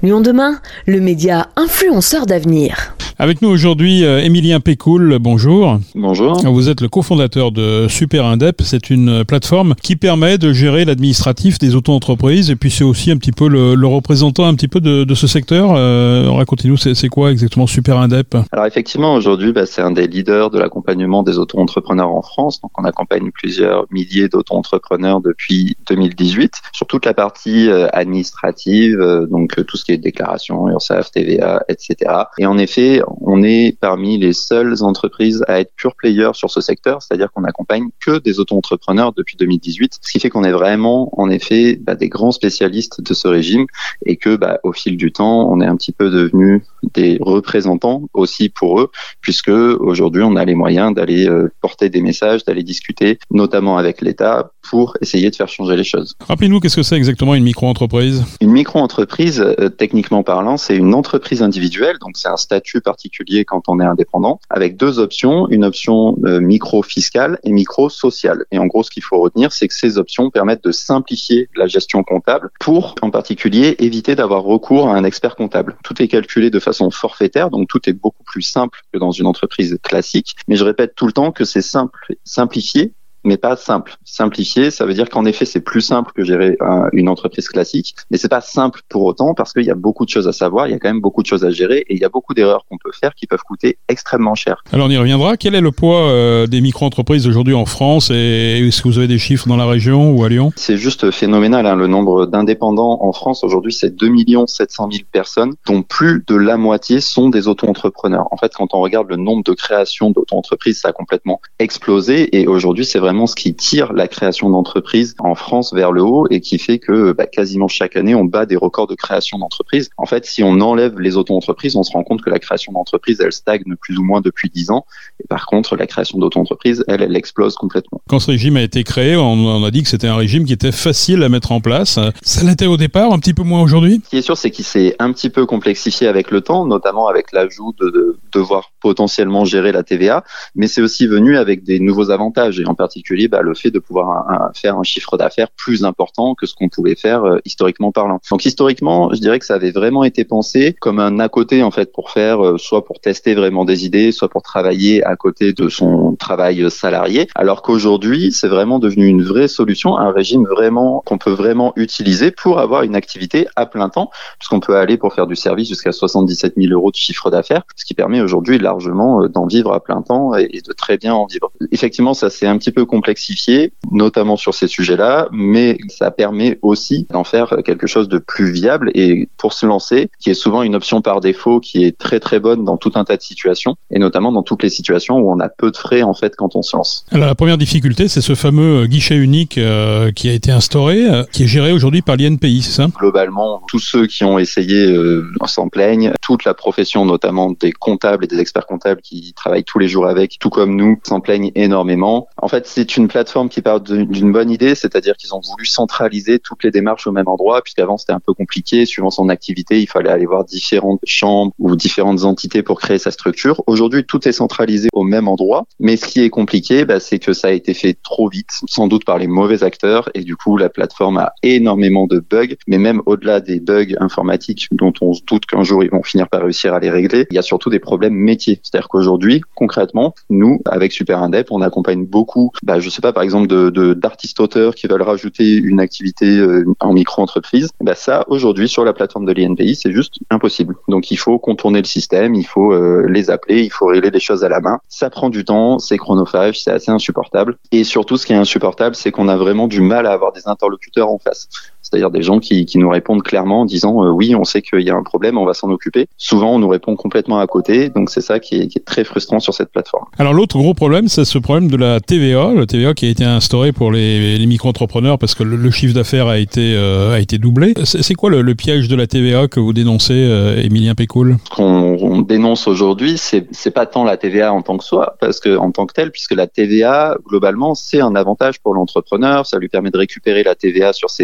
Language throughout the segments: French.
Lyon demain, le média influenceur d'avenir. Avec nous aujourd'hui, Émilien Pécoul, bonjour. Bonjour. Vous êtes le cofondateur de Super Indep. C'est une plateforme qui permet de gérer l'administratif des auto-entreprises et puis c'est aussi un petit peu le représentant un petit peu de ce secteur. Racontez-nous, c'est quoi exactement Super Indep ? Alors effectivement, aujourd'hui, c'est un des leaders de l'accompagnement des auto-entrepreneurs en France. Donc on accompagne plusieurs milliers d'auto-entrepreneurs depuis 2018 sur toute la partie administrative, donc tout ce qui est déclaration, URSSAF, TVA, etc. Et en effet, on est parmi les seules entreprises à être pure player sur ce secteur, c'est-à-dire qu'on accompagne que des auto-entrepreneurs depuis 2018, ce qui fait qu'on est vraiment, en effet, des grands spécialistes de ce régime et que, au fil du temps, on est un petit peu devenus des représentants aussi pour eux, puisque aujourd'hui, on a les moyens d'aller porter des messages, d'aller discuter, notamment avec l'État, pour essayer de faire changer les choses. Rappelez-nous, qu'est-ce que c'est exactement une micro-entreprise ? Une micro-entreprise, techniquement parlant, c'est une entreprise individuelle, donc c'est un statut particulier quand on est indépendant, avec deux options, une option micro-fiscale et micro-sociale. Et en gros, ce qu'il faut retenir, c'est que ces options permettent de simplifier la gestion comptable pour, en particulier, éviter d'avoir recours à un expert comptable. Tout est calculé de façon forfaitaire, donc tout est beaucoup plus simple que dans une entreprise classique. Mais je répète tout le temps que c'est simplifié, mais pas simple. Simplifié, ça veut dire qu'en effet, c'est plus simple que gérer une entreprise classique, mais c'est pas simple pour autant parce qu'il y a beaucoup de choses à savoir, il y a quand même beaucoup de choses à gérer et il y a beaucoup d'erreurs qu'on peut faire qui peuvent coûter extrêmement cher. Alors on y reviendra. Quel est le poids des micro-entreprises aujourd'hui en France et est-ce que vous avez des chiffres dans la région ou à Lyon ? C'est juste phénoménal, le nombre d'indépendants en France aujourd'hui, c'est 2 700 000 personnes, dont plus de la moitié sont des auto-entrepreneurs. En fait, quand on regarde le nombre de créations d'auto-entreprises, ça a complètement explosé et aujourd'hui, c'est vraiment ce qui tire la création d'entreprises en France vers le haut et qui fait que quasiment chaque année, on bat des records de création d'entreprises. En fait, si on enlève les auto-entreprises, on se rend compte que la création d'entreprises, elle stagne plus ou moins depuis 10 ans. Et par contre, la création d'auto-entreprises, elle explose complètement. Quand ce régime a été créé, on a dit que c'était un régime qui était facile à mettre en place. Ça l'était au départ, un petit peu moins aujourd'hui ? Ce qui est sûr, c'est qu'il s'est un petit peu complexifié avec le temps, notamment avec l'ajout de devoir potentiellement gérer la TVA, mais c'est aussi venu avec des nouveaux avantages et en particulier le fait de pouvoir faire un chiffre d'affaires plus important que ce qu'on pouvait faire historiquement parlant. Donc historiquement, je dirais que ça avait vraiment été pensé comme un à côté en fait pour faire soit pour tester vraiment des idées, soit pour travailler à côté de son travail salarié, alors qu'aujourd'hui, c'est vraiment devenu une vraie solution, un régime vraiment qu'on peut vraiment utiliser pour avoir une activité à plein temps, puisqu'on peut aller pour faire du service jusqu'à 77 000 € de chiffre d'affaires, ce qui permet aujourd'hui largement d'en vivre à plein temps et de très bien en vivre. Effectivement, ça s'est un petit peu complexifié, notamment sur ces sujets-là, mais ça permet aussi d'en faire quelque chose de plus viable et pour se lancer, qui est souvent une option par défaut qui est très très bonne dans tout un tas de situations et notamment dans toutes les situations où on a peu de frais en fait quand on se lance. Alors la première difficulté, c'est ce fameux guichet unique qui a été instauré, qui est géré aujourd'hui par l'INPI, c'est ça ? Globalement, tous ceux qui ont essayé s'en plaignent, toute la profession, notamment des comptables et des experts comptables qui travaillent tous les jours avec, tout comme nous, s'en plaignent énormément. En fait, c'est une plateforme qui part d'une bonne idée, c'est-à-dire qu'ils ont voulu centraliser toutes les démarches au même endroit, puisqu'avant c'était un peu compliqué, suivant son activité, il fallait aller voir différentes chambres ou différentes entités pour créer sa structure. Aujourd'hui, tout est centralisé au même endroit, mais ce qui est compliqué, c'est que ça a été fait trop vite, sans doute par les mauvais acteurs, et du coup, la plateforme a énormément de bugs, mais même au-delà des bugs informatiques dont on se doute qu'un jour ils vont finir par réussir à les régler, il y a surtout des problèmes métiers. C'est-à-dire qu'aujourd'hui, concrètement, nous, avec Super Indep, on accompagne beaucoup, je sais pas, par exemple, d'artistes-auteurs qui veulent rajouter une activité en micro-entreprise. Ça, aujourd'hui, sur la plateforme de l'INPI, c'est juste impossible. Donc, il faut contourner le système, il faut les appeler, il faut régler les choses à la main. Ça prend du temps, c'est chronophage, c'est assez insupportable. Et surtout, ce qui est insupportable, c'est qu'on a vraiment du mal à avoir des interlocuteurs en face. C'est-à-dire des gens qui nous répondent clairement en disant oui, on sait qu'il y a un problème, on va s'en occuper. Souvent, on nous répond complètement à côté, donc c'est ça qui est très frustrant sur cette plateforme. Alors l'autre gros problème, c'est ce problème de la TVA, le TVA qui a été instauré pour les micro-entrepreneurs parce que le chiffre d'affaires a été doublé. C'est quoi le piège de la TVA que vous dénoncez, Émilien Pécoul ? Ce qu'on dénonce aujourd'hui, c'est pas tant la TVA en tant que telle, puisque la TVA, globalement, c'est un avantage pour l'entrepreneur, ça lui permet de récupérer la TVA sur ses dépenses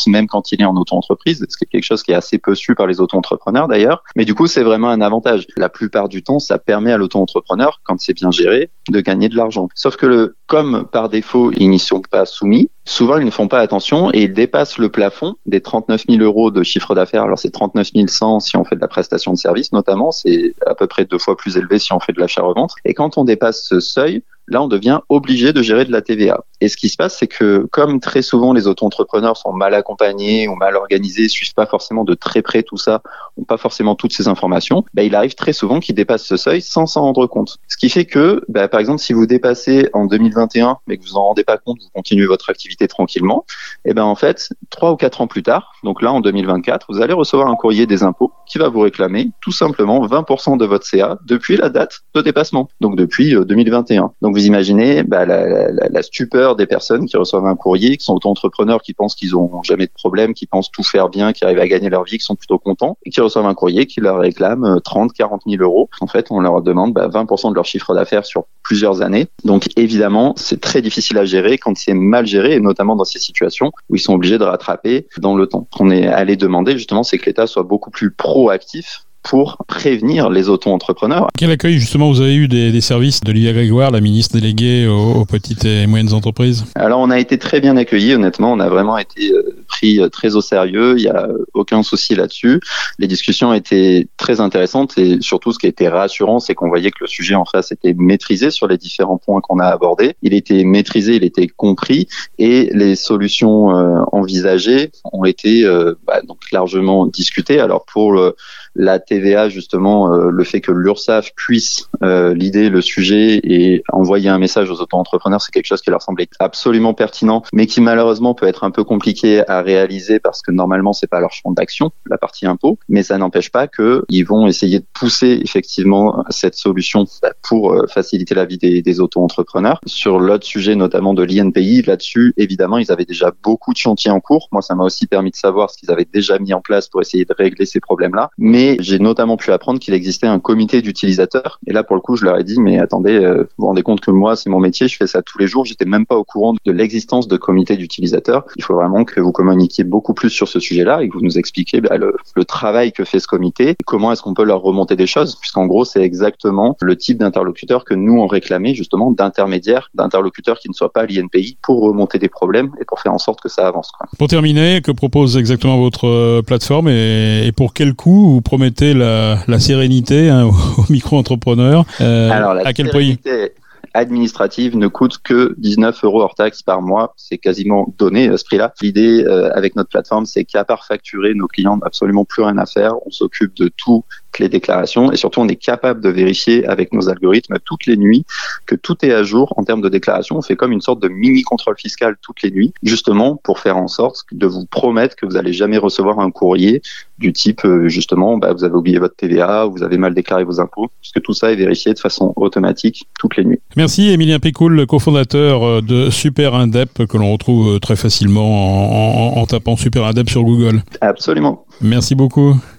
compte, même quand il est en auto-entreprise, ce qui est quelque chose qui est assez peu su par les auto-entrepreneurs d'ailleurs. Mais du coup, c'est vraiment un avantage. La plupart du temps, ça permet à l'auto-entrepreneur, quand c'est bien géré, de gagner de l'argent. Sauf que comme par défaut, ils n'y sont pas soumis, souvent ils ne font pas attention et ils dépassent le plafond des 39 000 euros de chiffre d'affaires. Alors c'est 39 100 si on fait de la prestation de service notamment, c'est à peu près 2 fois plus élevé si on fait de l'achat-revente. Et quand on dépasse ce seuil, là, on devient obligé de gérer de la TVA. Et ce qui se passe, c'est que comme très souvent les auto-entrepreneurs sont mal accompagnés ou mal organisés, suivent pas forcément de très près tout ça, ont pas forcément toutes ces informations, il arrive très souvent qu'ils dépassent ce seuil sans s'en rendre compte. Ce qui fait que, par exemple, si vous dépassez en 2021, mais que vous en rendez pas compte, vous continuez votre activité tranquillement, en fait, 3 ou 4 ans plus tard, donc là en 2024, vous allez recevoir un courrier des impôts qui va vous réclamer tout simplement 20% de votre CA depuis la date de dépassement, donc depuis 2021. Donc vous imaginez la stupeur des personnes qui reçoivent un courrier, qui sont auto-entrepreneurs, qui pensent qu'ils n'ont jamais de problème, qui pensent tout faire bien, qui arrivent à gagner leur vie, qui sont plutôt contents, et qui reçoivent un courrier qui leur réclame 30, 40 000 euros. En fait, on leur demande 20% de leur chiffre d'affaires sur plusieurs années. Donc évidemment, c'est très difficile à gérer quand c'est mal géré, et notamment dans ces situations où ils sont obligés de rattraper dans le temps. Ce qu'on est allé demander justement, c'est que l'État soit beaucoup plus proactif pour prévenir les auto-entrepreneurs. Quel accueil justement vous avez eu des services d'Olivia Grégoire, la ministre déléguée aux petites et moyennes entreprises? Alors on a été très bien accueillis, honnêtement, on a vraiment été pris très au sérieux, il n'y a aucun souci là-dessus. Les discussions étaient très intéressantes et surtout ce qui a été rassurant, c'est qu'on voyait que le sujet en face était maîtrisé sur les différents points qu'on a abordés. Il était maîtrisé, il était compris et les solutions envisagées ont été donc largement discutées. Alors pour la TVA, justement, le fait que l'URSSAF puisse leader le sujet et envoyer un message aux auto-entrepreneurs, c'est quelque chose qui leur semblait absolument pertinent, mais qui malheureusement peut être un peu compliqué à réaliser parce que normalement c'est pas leur champ d'action, la partie impôt, mais ça n'empêche pas qu'ils vont essayer de pousser effectivement cette solution pour faciliter la vie des auto-entrepreneurs. Sur l'autre sujet, notamment de l'INPI, là-dessus, évidemment, ils avaient déjà beaucoup de chantiers en cours. Moi, ça m'a aussi permis de savoir ce qu'ils avaient déjà mis en place pour essayer de régler ces problèmes-là, mais j'ai notamment pu apprendre qu'il existait un comité d'utilisateurs. Et là, pour le coup, je leur ai dit, mais attendez, vous vous rendez compte que moi, c'est mon métier, je fais ça tous les jours. J'étais même pas au courant de l'existence de comité d'utilisateurs. Il faut vraiment que vous communiquiez beaucoup plus sur ce sujet-là et que vous nous expliquiez le travail que fait ce comité et comment est-ce qu'on peut leur remonter des choses. Puisqu'en gros, c'est exactement le type d'interlocuteur que nous, on réclamait justement d'interlocuteurs qui ne soient pas l'INPI pour remonter des problèmes et pour faire en sorte que ça avance. Pour terminer, que propose exactement votre plateforme et pour quel coût vous promettez la sérénité aux micro-entrepreneurs? Alors, à quel prix administrative ne coûte que 19 € hors taxe par mois. C'est quasiment donné à ce prix-là. L'idée avec notre plateforme, c'est qu'à part facturer, nos clients n'ont absolument plus rien à faire. On s'occupe de toutes les déclarations et surtout on est capable de vérifier avec nos algorithmes toutes les nuits que tout est à jour en termes de déclaration. On fait comme une sorte de mini contrôle fiscal toutes les nuits, justement pour faire en sorte de vous promettre que vous n'allez jamais recevoir un courrier du type justement vous avez oublié votre TVA, vous avez mal déclaré vos impôts, puisque tout ça est vérifié de façon automatique toutes les nuits. Merci Emilien Pécoul, cofondateur de Super Indep, que l'on retrouve très facilement en tapant Super Indep sur Google. Absolument. Merci beaucoup.